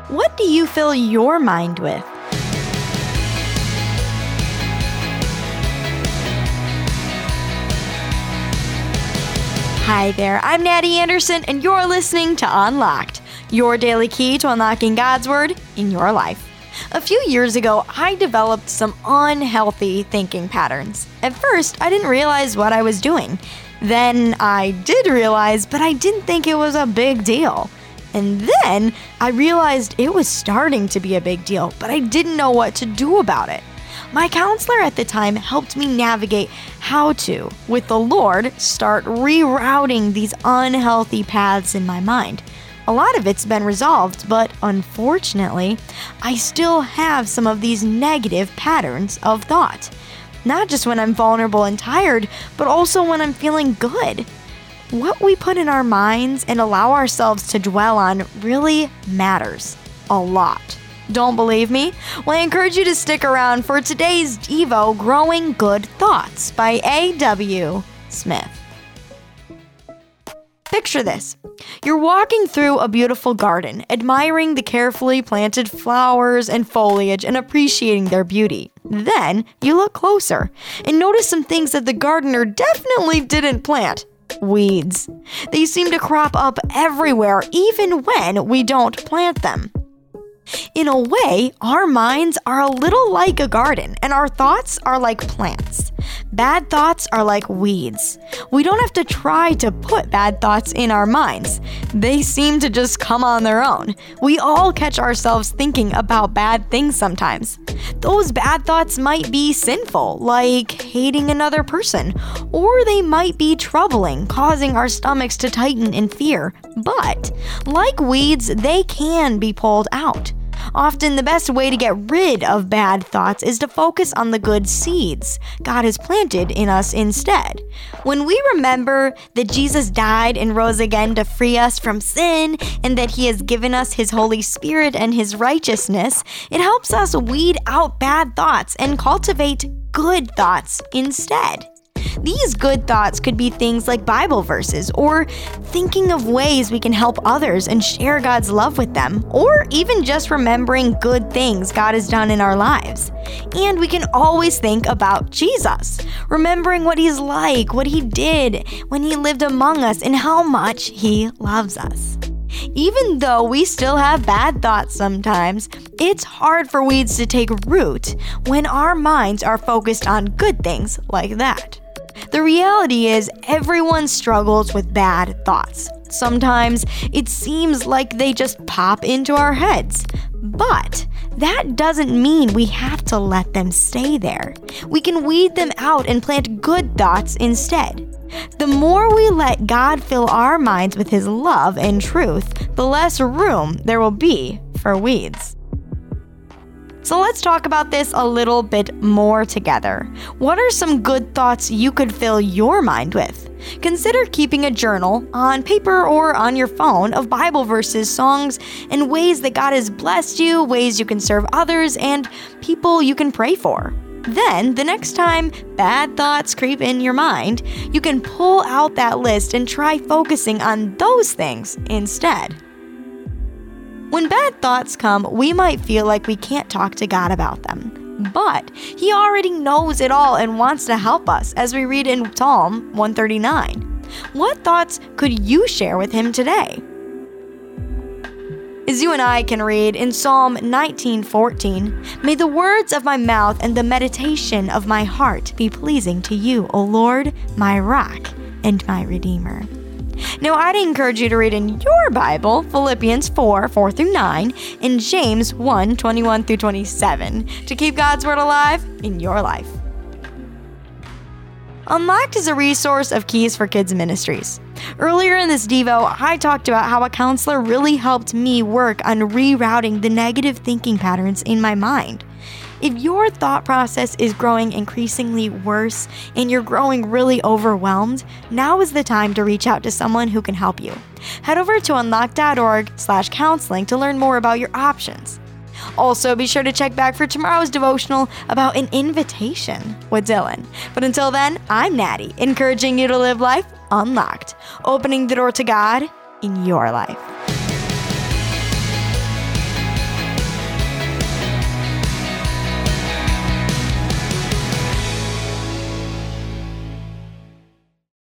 What do you fill your mind with? Hi there, I'm Natty Anderson, and you're listening to Unlocked, your daily key to unlocking God's Word in your life. A few years ago, I developed some unhealthy thinking patterns. At first, I didn't realize what I was doing. Then I did realize, but I didn't think it was a big deal. And then I realized it was starting to be a big deal, but I didn't know what to do about it. My counselor at the time helped me navigate how to, with the Lord, start rerouting these unhealthy paths in my mind. A lot of it's been resolved, but unfortunately, I still have some of these negative patterns of thought. Not just when I'm vulnerable and tired, but also when I'm feeling good. What we put in our minds and allow ourselves to dwell on really matters a lot. Don't believe me? Well, I encourage you to stick around for today's Devo, Growing Good Thoughts by A.W. Smith. Picture this. You're walking through a beautiful garden, admiring the carefully planted flowers and foliage and appreciating their beauty. Then, you look closer and notice some things that the gardener definitely didn't plant. Weeds. They seem to crop up everywhere, even when we don't plant them. In a way, our minds are a little like a garden, and our thoughts are like plants. Bad thoughts are like weeds. We don't have to try to put bad thoughts in our minds. They seem to just come on their own. We all catch ourselves thinking about bad things sometimes. Those bad thoughts might be sinful, like hating another person, or they might be troubling, causing our stomachs to tighten in fear. But, like weeds, they can be pulled out. Often the best way to get rid of bad thoughts is to focus on the good seeds God has planted in us instead. When we remember that Jesus died and rose again to free us from sin and that He has given us His Holy Spirit and His righteousness, it helps us weed out bad thoughts and cultivate good thoughts instead. These good thoughts could be things like Bible verses, or thinking of ways we can help others and share God's love with them, or even just remembering good things God has done in our lives. And we can always think about Jesus, remembering what He's like, what He did when He lived among us, and how much He loves us. Even though we still have bad thoughts sometimes, it's hard for weeds to take root when our minds are focused on good things like that. The reality is, everyone struggles with bad thoughts. Sometimes it seems like they just pop into our heads. But that doesn't mean we have to let them stay there. We can weed them out and plant good thoughts instead. The more we let God fill our minds with His love and truth, the less room there will be for weeds. So let's talk about this a little bit more together. What are some good thoughts you could fill your mind with? Consider keeping a journal, on paper or on your phone, of Bible verses, songs, and ways that God has blessed you, ways you can serve others, and people you can pray for. Then, the next time bad thoughts creep in your mind, you can pull out that list and try focusing on those things instead. When bad thoughts come, we might feel like we can't talk to God about them. But He already knows it all and wants to help us, as we read in Psalm 139. What thoughts could you share with Him today? As you and I can read in Psalm 19:14, "May the words of my mouth and the meditation of my heart be pleasing to you, O Lord, my rock and my redeemer." Now, I'd encourage you to read in your Bible Philippians 4:4-9, and James 1:21-27 to keep God's Word alive in your life. Unlocked is a resource of Keys for Kids Ministries. Earlier in this Devo, I talked about how a counselor really helped me work on rerouting the negative thinking patterns in my mind. If your thought process is growing increasingly worse and you're growing really overwhelmed, now is the time to reach out to someone who can help you. Head over to unlock.org/counseling to learn more about your options. Also, be sure to check back for tomorrow's devotional about an invitation with Dylan. But until then, I'm Natty, encouraging you to live life unlocked, opening the door to God in your life.